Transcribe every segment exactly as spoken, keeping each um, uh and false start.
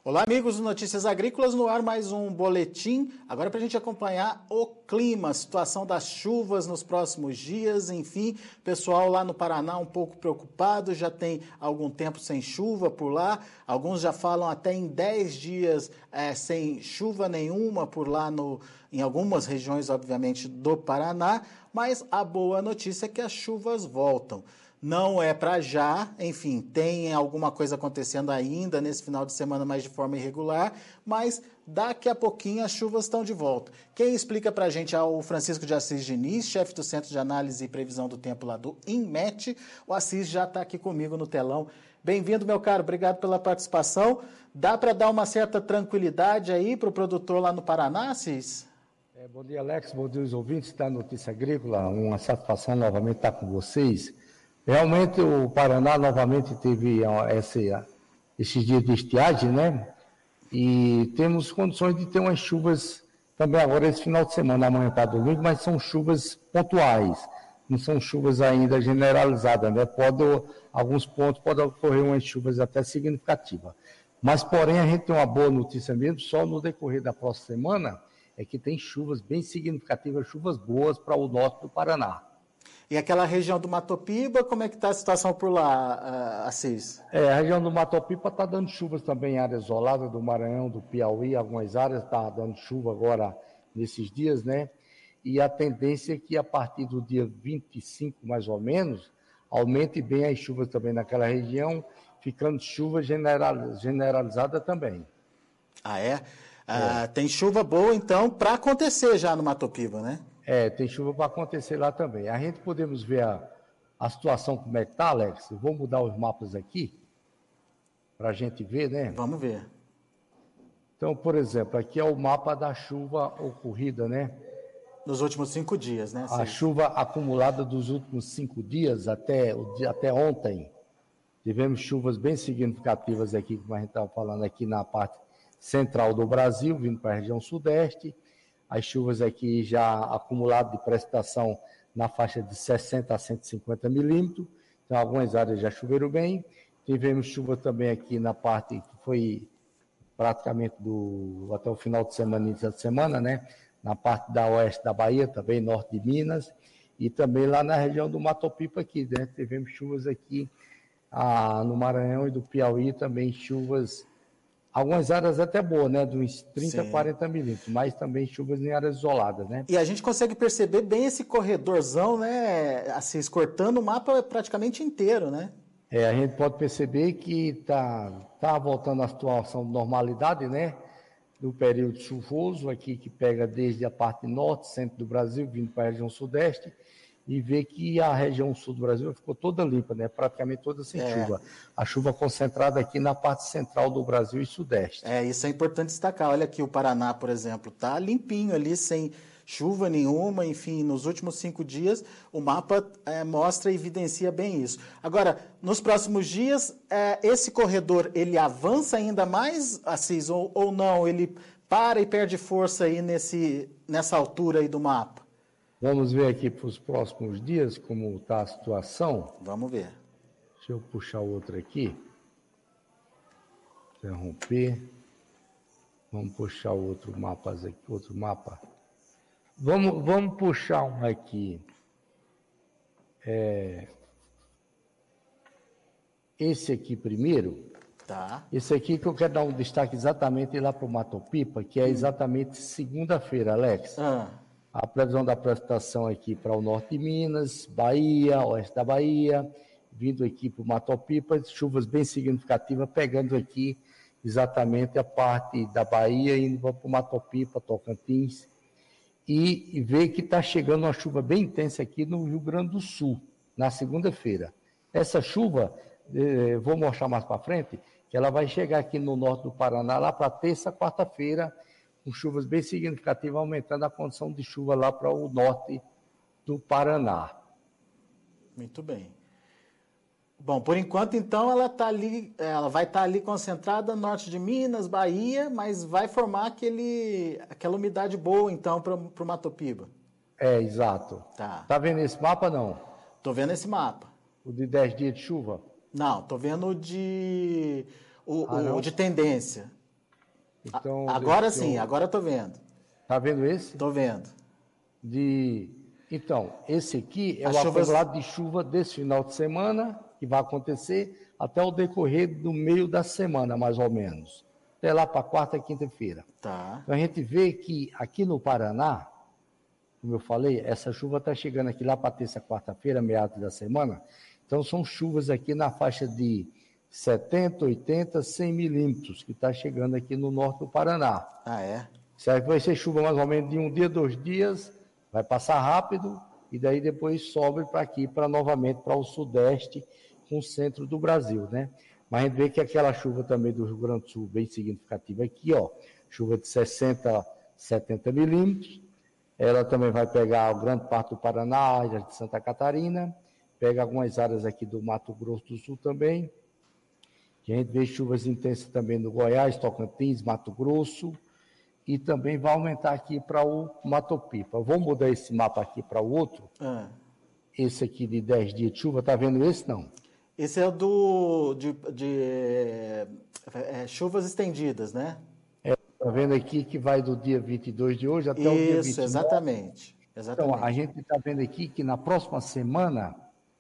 Olá, amigos do Notícias Agrícolas, no ar mais um boletim. Agora para a gente acompanhar o clima, a situação das chuvas nos próximos dias, enfim, pessoal lá no Paraná um pouco preocupado, já tem algum tempo sem chuva por lá, alguns já falam até em dez dias é, sem chuva nenhuma por lá no, em algumas regiões, obviamente, do Paraná, mas a boa notícia é que as chuvas voltam. Não é para já, enfim, tem alguma coisa acontecendo ainda nesse final de semana, mas de forma irregular, mas daqui a pouquinho as chuvas estão de volta. Quem explica para a gente é o Francisco de Assis Diniz, chefe do Centro de Análise e Previsão do Tempo lá do INMET. O Assis já está aqui comigo no telão. Bem-vindo, meu caro, obrigado pela participação. Dá para dar uma certa tranquilidade aí para o produtor lá no Paraná, Assis? É, bom dia, Alex, bom dia aos ouvintes da Notícia Agrícola, uma satisfação novamente estar com vocês. Realmente o Paraná novamente teve esse, esses dias de estiagem, né? E temos condições de ter umas chuvas também agora esse final de semana, amanhã para domingo, mas são chuvas pontuais, não são chuvas ainda generalizadas, né? Pode, alguns pontos podem ocorrer umas chuvas até significativas. Mas, porém, a gente tem uma boa notícia mesmo, só no decorrer da próxima semana, é que tem chuvas bem significativas, chuvas boas para o norte do Paraná. E aquela região do Matopiba, como é que está a situação por lá, Assis? É, a região do Matopiba está dando chuvas também em áreas isoladas do Maranhão, do Piauí, algumas áreas está dando chuva agora nesses dias, né? E a tendência é que a partir do dia vinte e cinco, mais ou menos, aumente bem as chuvas também naquela região, ficando chuva generaliz, generalizada também. Ah, é? Ah, é. Tem chuva boa, então, para acontecer já no Matopiba, né? É, tem chuva para acontecer lá também. A gente podemos ver a, a situação como é que está, Alex? Eu vou mudar os mapas aqui, para a gente ver, né? Vamos ver. Então, por exemplo, aqui é o mapa da chuva ocorrida, né? Nos últimos cinco dias, né? A chuva acumulada dos últimos cinco dias até, até ontem. Tivemos chuvas bem significativas aqui, como a gente estava falando aqui na parte central do Brasil, vindo para a região sudeste. As chuvas aqui já acumuladas de precipitação na faixa de sessenta a cento e cinquenta milímetros. Então, algumas áreas já choveram bem. Tivemos chuva também aqui na parte que foi praticamente do, até o final de semana, início de semana, né? Na parte da oeste da Bahia, também norte de Minas. E também lá na região do Matopiba aqui, né? Tivemos chuvas aqui ah, no Maranhão e do Piauí, também chuvas. Algumas áreas até boas, né? De uns trinta, Sim. quarenta milímetros, mas também chuvas em áreas isoladas, né? E a gente consegue perceber bem esse corredorzão, né? Assim, cortando o mapa praticamente inteiro, né? É, a gente pode perceber que está tá voltando à situação de normalidade, né? Do período chuvoso aqui, que pega desde a parte norte, centro do Brasil, vindo para a região sudeste, e ver que a região sul do Brasil ficou toda limpa, né? Praticamente toda sem é. chuva. A chuva concentrada aqui na parte central do Brasil e sudeste. É, isso é importante destacar. Olha aqui o Paraná, por exemplo, tá limpinho ali, sem chuva nenhuma, enfim, nos últimos cinco dias o mapa é, mostra e evidencia bem isso. Agora, nos próximos dias, é, esse corredor, ele avança ainda mais, Assis, ou, ou não? Ele para e perde força aí nesse, nessa altura aí do mapa? Vamos ver aqui para os próximos dias como está a situação. Vamos ver. Deixa eu puxar outro aqui. Interromper. Vamos puxar outro mapa aqui, outro mapa. Vamos, vamos puxar um aqui. É, esse aqui primeiro. Tá. Esse aqui que eu quero dar um destaque exatamente lá para o Matopiba, que é exatamente segunda-feira, Alex. Ah. A previsão da precipitação aqui para o norte de Minas, Bahia, oeste da Bahia, vindo aqui para o Matopiba, chuvas bem significativas, pegando aqui exatamente a parte da Bahia, indo para o Matopiba, Tocantins, e, e ver que está chegando uma chuva bem intensa aqui no Rio Grande do Sul, na segunda-feira. Essa chuva, eh, vou mostrar mais para frente, que ela vai chegar aqui no norte do Paraná, lá para terça, quarta-feira, com chuvas bem significativas, aumentando a condição de chuva lá para o norte do Paraná. Muito bem. Bom, por enquanto, então, ela tá ali, ela vai estar tá ali concentrada no norte de Minas, Bahia, mas vai formar aquele, aquela umidade boa, então, para o Matopiba. É, exato. Tá. Tá vendo esse mapa, não? Tô vendo esse mapa. O de dez dias de chuva? Não, tô vendo o de, o, ah, o não? de tendência. Então, agora sim, eu... agora eu estou vendo. Está vendo esse? Estou vendo. De... Então, esse aqui é As o chuvas... acumulado de chuva desse final de semana, que vai acontecer até o decorrer do meio da semana, mais ou menos. Até lá para quarta e quinta-feira. Tá. Então a gente vê que aqui no Paraná, como eu falei, essa chuva está chegando aqui lá para terça, quarta-feira, meados da semana. Então são chuvas aqui na faixa de setenta, oitenta, cem milímetros, que está chegando aqui no norte do Paraná. Ah, é? Certo? Vai ser chuva mais ou menos de um dia, dois dias, vai passar rápido, e daí depois sobe para aqui, para novamente para o sudeste, com o centro do Brasil, né? Mas a gente vê que aquela chuva também do Rio Grande do Sul, bem significativa aqui, ó, chuva de sessenta, setenta milímetros, ela também vai pegar grande parte do Paraná, área de Santa Catarina, pega algumas áreas aqui do Mato Grosso do Sul também, que a gente vê chuvas intensas também no Goiás, Tocantins, Mato Grosso, e também vai aumentar aqui para o Mato Pipa. Vou mudar esse mapa aqui para o outro. Ah. Esse aqui de dez dias de chuva, tá vendo esse não? Esse é o do, de, de é, chuvas estendidas, né? É, tá vendo aqui que vai do dia vinte e dois de hoje até Isso, o dia vinte e nove. Isso, exatamente, exatamente. Então, a gente está vendo aqui que na próxima semana,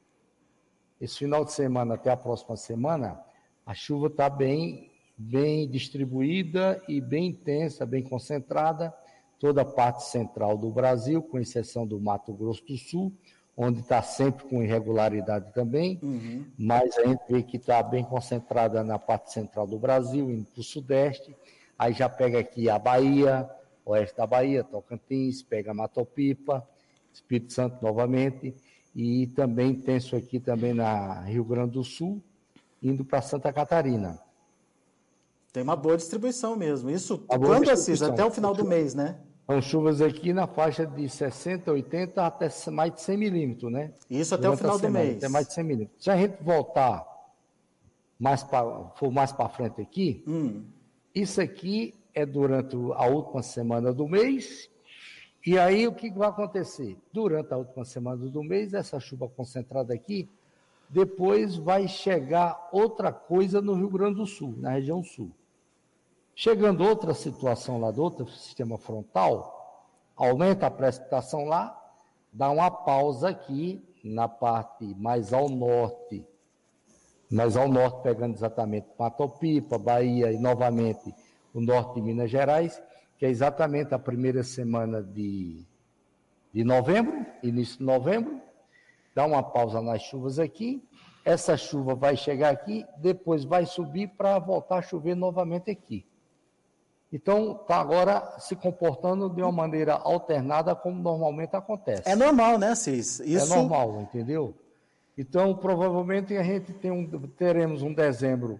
esse final de semana até a próxima semana, a chuva está bem, bem distribuída e bem intensa, bem concentrada, toda a parte central do Brasil, com exceção do Mato Grosso do Sul, onde está sempre com irregularidade também, uhum. Mas a gente vê que está bem concentrada na parte central do Brasil, indo para o sudeste, aí já pega aqui a Bahia, oeste da Bahia, Tocantins, pega Mato Pipa, Espírito Santo novamente, e também tenso aqui também na Rio Grande do Sul, indo para Santa Catarina. Tem uma boa distribuição mesmo, isso quando, Assis? Até o final do mês, né? São chuvas aqui na faixa de sessenta, oitenta até mais de cem milímetros, né? Isso até Durante o final semana, do mês. Até mais de cem milímetros. Se a gente voltar, mais pra, for mais para frente aqui, hum. isso aqui é durante a última semana do mês. E aí o que vai acontecer? Durante a última semana do mês, essa chuva concentrada aqui, depois vai chegar outra coisa no Rio Grande do Sul, na região sul. Chegando outra situação lá do outro sistema frontal, aumenta a precipitação lá, dá uma pausa aqui na parte mais ao norte, mais ao norte, pegando exatamente Mato Pipa, Bahia e novamente o norte de Minas Gerais, que é exatamente a primeira semana de, de novembro, início de novembro, dá uma pausa nas chuvas aqui, essa chuva vai chegar aqui, depois vai subir para voltar a chover novamente aqui. Então, está agora se comportando de uma maneira alternada, como normalmente acontece. É normal, né, Cis? Isso... É normal, entendeu? Então, provavelmente, a gente tem um, teremos um dezembro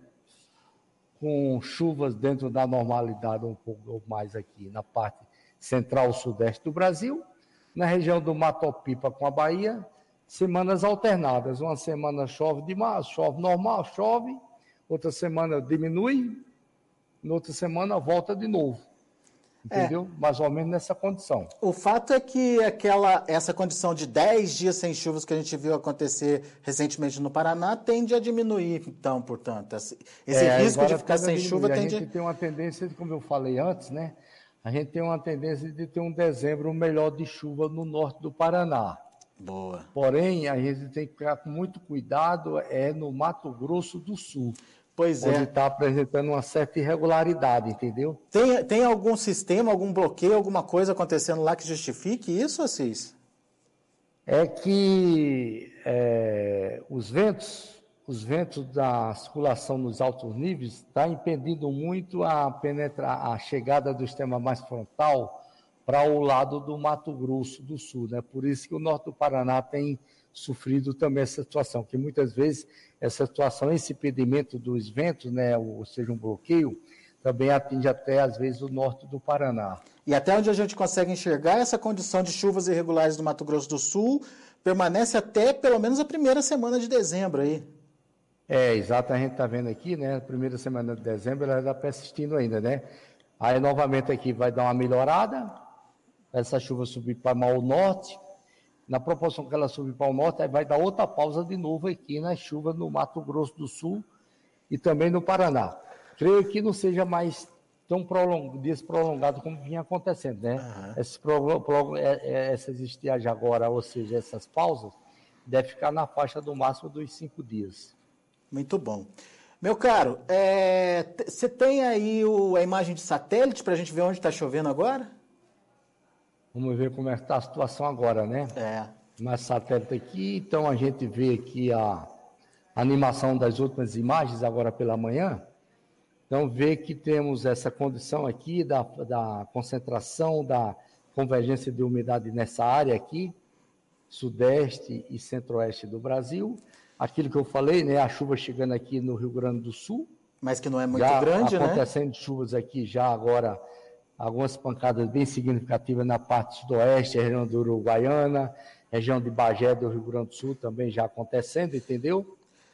com chuvas dentro da normalidade, um pouco mais aqui na parte central-sudeste do Brasil, na região do Mato Pipa com a Bahia, semanas alternadas. Uma semana chove demais, chove normal, chove, outra semana diminui, na outra semana volta de novo, entendeu? É. Mais ou menos nessa condição. O fato é que aquela, essa condição de dez dias sem chuvas que a gente viu acontecer recentemente no Paraná tende a diminuir, então, portanto. Esse é, risco de ficar sem chuva tende a... A gente tem uma tendência, como eu falei antes, né? A gente tem uma tendência de ter um dezembro melhor de chuva no norte do Paraná. Boa. Porém, a gente tem que ficar com muito cuidado é no Mato Grosso do Sul. Pois é. Onde está apresentando uma certa irregularidade, entendeu? Tem, tem algum sistema, algum bloqueio, alguma coisa acontecendo lá que justifique isso, Assis? É que é, os ventos, os ventos da circulação nos altos níveis está impedindo muito a penetrar, a chegada do sistema mais frontal para o lado do Mato Grosso do Sul, né? Por isso que o norte do Paraná tem sofrido também essa situação, que muitas vezes essa situação, esse impedimento dos ventos, né, ou seja, um bloqueio, também atinge até, às vezes, o norte do Paraná. E até onde a gente consegue enxergar, essa condição de chuvas irregulares no Mato Grosso do Sul permanece até, pelo menos, a primeira semana de dezembro aí. É, exato, a gente está vendo aqui, né, a primeira semana de dezembro, ela está persistindo ainda, né? Aí, novamente, aqui vai dar uma melhorada, essa chuva subir para o norte, na proporção que ela subir para o norte, aí vai dar outra pausa de novo aqui nas chuvas no Mato Grosso do Sul e também no Paraná. Creio que não seja mais tão prolong, dias prolongados como vinha acontecendo, né? Uhum. Esse pro, pro, é, é, essas estiagens agora, ou seja, essas pausas, deve ficar na faixa do máximo dos cinco dias. Muito bom. Meu caro, você é, tem aí o, a imagem de satélite para a gente ver onde está chovendo agora? Vamos ver como é que está a situação agora, né? É. Mais satélite aqui, então a gente vê aqui a animação das últimas imagens agora pela manhã. Então, vê que temos essa condição aqui da, da concentração, da convergência de umidade nessa área aqui, sudeste e centro-oeste do Brasil. Aquilo que eu falei, né, a chuva chegando aqui no Rio Grande do Sul. Mas que não é muito já grande, acontecendo né? Acontecendo chuvas aqui já agora, algumas pancadas bem significativas na parte sudoeste, região do Uruguaiana, região de Bagé do Rio Grande do Sul também já acontecendo, entendeu?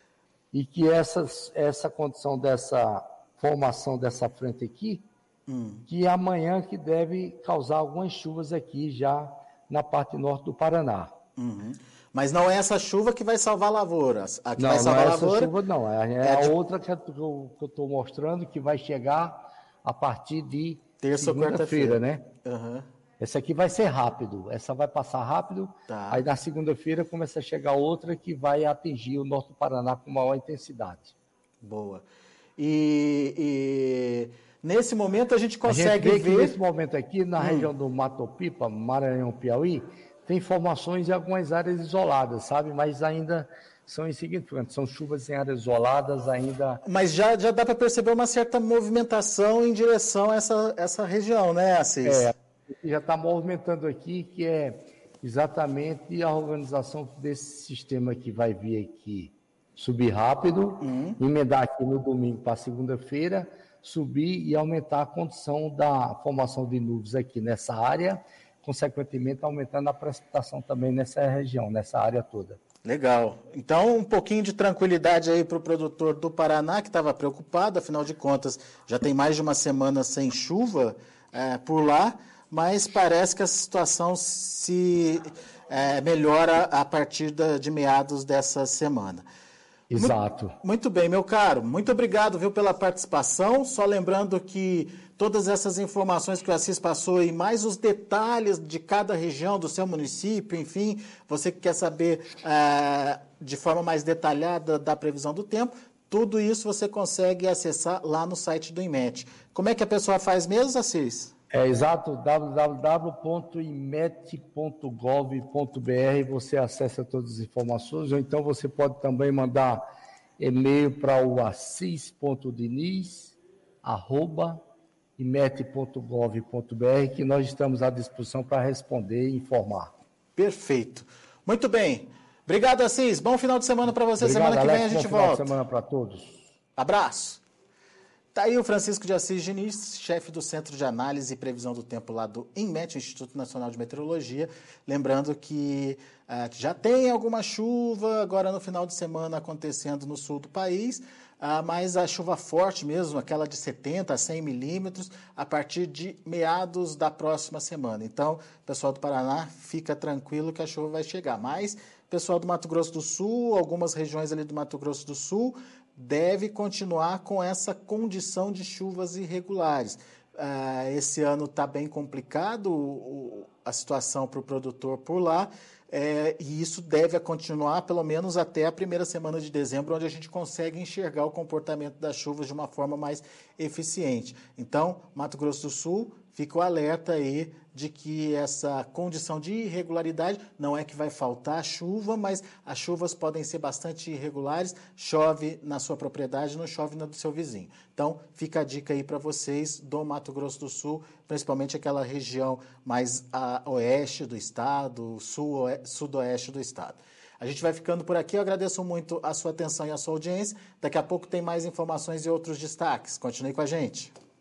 E que essas, essa condição dessa formação dessa frente aqui, hum. que amanhã que deve causar algumas chuvas aqui já na parte norte do Paraná. Uhum. Mas não é essa chuva que vai salvar lavouras. A que não, vai salvar não é essa lavoura, chuva não, é, é, é a de... outra que eu estou mostrando que vai chegar a partir de terça ou quarta-feira, né? Uhum. Essa aqui vai ser rápido, essa vai passar rápido, tá. Aí na segunda-feira começa a chegar outra que vai atingir o norte do Paraná com maior intensidade. Boa. E, e nesse momento a gente consegue a gente vê ver... que nesse momento aqui, na hum. região do Mato Pipa, Maranhão, Piauí, tem formações em algumas áreas isoladas, sabe? Mas ainda são insignificantes, são chuvas em áreas isoladas ainda... Mas já, já dá para perceber uma certa movimentação em direção a essa, essa região, né, Assis? É, já está movimentando aqui, que é exatamente a organização desse sistema que vai vir aqui. Subir rápido, uhum. emendar aqui no domingo para segunda-feira, subir e aumentar a condição da formação de nuvens aqui nessa área, consequentemente aumentando a precipitação também nessa região, nessa área toda. Legal. Então, um pouquinho de tranquilidade aí para o produtor do Paraná, que estava preocupado, afinal de contas, já tem mais de uma semana sem chuva é, por lá, mas parece que a situação se é, melhora a partir da, de meados dessa semana. Exato. Muito, muito bem, meu caro. Muito obrigado, viu, pela participação. Só lembrando que todas essas informações que o Assis passou e mais os detalhes de cada região do seu município, enfim, você que quer saber é, de forma mais detalhada da previsão do tempo, tudo isso você consegue acessar lá no site do INMET. Como é que a pessoa faz mesmo, Assis? É exato, w w w ponto imet ponto gov ponto b r, você acessa todas as informações, ou então você pode também mandar e-mail para o assis ponto diniz arroba imet ponto gov ponto b r, que nós estamos à disposição para responder e informar. Perfeito. Muito bem. Obrigado, Assis. Bom final de semana para você. Obrigado, semana que Alex, vem a gente bom volta. Bom final de semana para todos. Abraço. Está aí o Francisco de Assis Diniz, chefe do Centro de Análise e Previsão do Tempo lá do INMET, Instituto Nacional de Meteorologia. Lembrando que uh, já tem alguma chuva agora no final de semana acontecendo no sul do país, uh, mas a chuva forte mesmo, aquela de setenta a cem milímetros, a partir de meados da próxima semana. Então, pessoal do Paraná, fica tranquilo que a chuva vai chegar. Mas, pessoal do Mato Grosso do Sul, algumas regiões ali do Mato Grosso do Sul, deve continuar com essa condição de chuvas irregulares. Uh, esse ano está bem complicado o, a situação para o produtor por lá, é, e isso deve continuar pelo menos até a primeira semana de dezembro, onde a gente consegue enxergar o comportamento das chuvas de uma forma mais eficiente. Então, Mato Grosso do Sul, fica o alerta aí de que essa condição de irregularidade não é que vai faltar chuva, mas as chuvas podem ser bastante irregulares, chove na sua propriedade, não chove na do seu vizinho. Então, fica a dica aí para vocês do Mato Grosso do Sul, principalmente aquela região mais a oeste do estado, sul, sudoeste do estado. A gente vai ficando por aqui, eu agradeço muito a sua atenção e a sua audiência. Daqui a pouco tem mais informações e outros destaques. Continue com a gente.